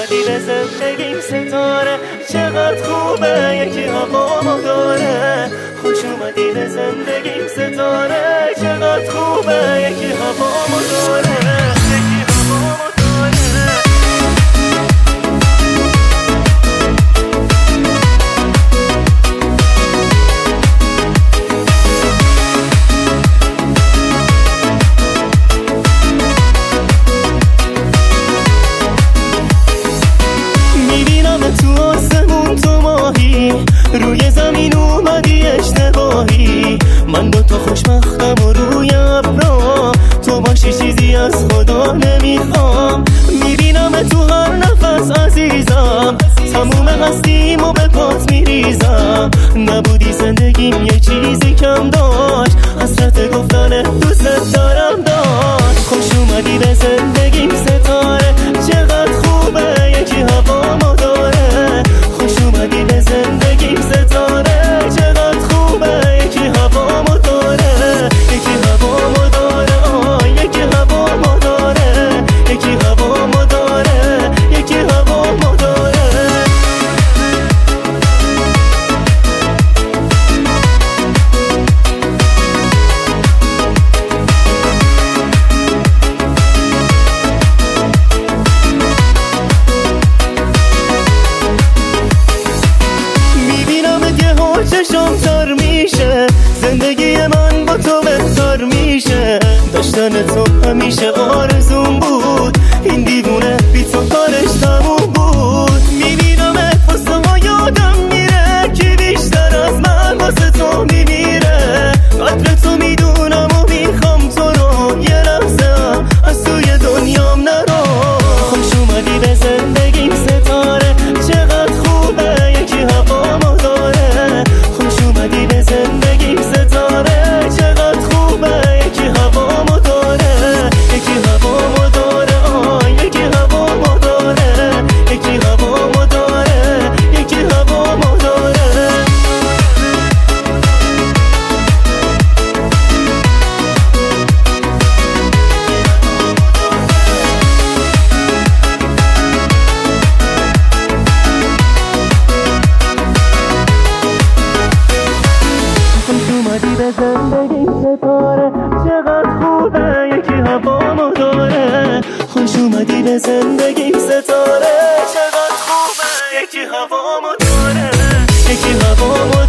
اومدی به زندگیم ستاره، چقدر خوبه یکی هوامو داره. خوش اومدی به زندگیم ستاره، چقدر خوبه یکی هوامو داره، یکی هوامو داره. تو آسمون تو ماهی، روی زمین اومدی اشتباهی. من با تو خوشبختم و روی ابرا، تو باشی چیزی از خدا نمیخوام. میبینم تو هر نفس عزیزم، تموم هستیم و به پات میریزم. نبودی زندگیم یه چیزی کم داشت، حسرت گفتن دوست دارم داشت. خوش اومدی به زندگیم ستاره، چقدر خوبه یکی هوامو داره. خوش اومدی به زندگیم ستاره، چقدر خوبه یکی هوامو داره، یکی هوامو داره، یکی هوامو داره، یکی هوامو داره، یکی هوامو داره. چشم تر میشه، زندگی من با تو بهتر میشه. داشتن تو همیشه آرزوم بود، این دیوونه بی تو کارش تموم بود. میبینم واسه ما یادم میره، که بیشتر از من واسه تو میمیره. قدر تو میدونم و میخوام تو رو، یه لحظه هم از توی دنیام نرو. خوش اومدی به زندگیم ستاره، چقدر خوبه یکی هوامو داره. خوش اومدی به زندگیم ستاره، چقدر خوبه یکی هوامو داره، یکی هوامو داره، یکی هوامو داره، یکی هوامو داره، یکی هوامو داره. اومدی به زندگیم ستاره، چقدر خوبه یکی هوامو داره. خوش اومدی به زندگیم ستاره، چقدر خوبه یکی هوامو داره، یکی هوامو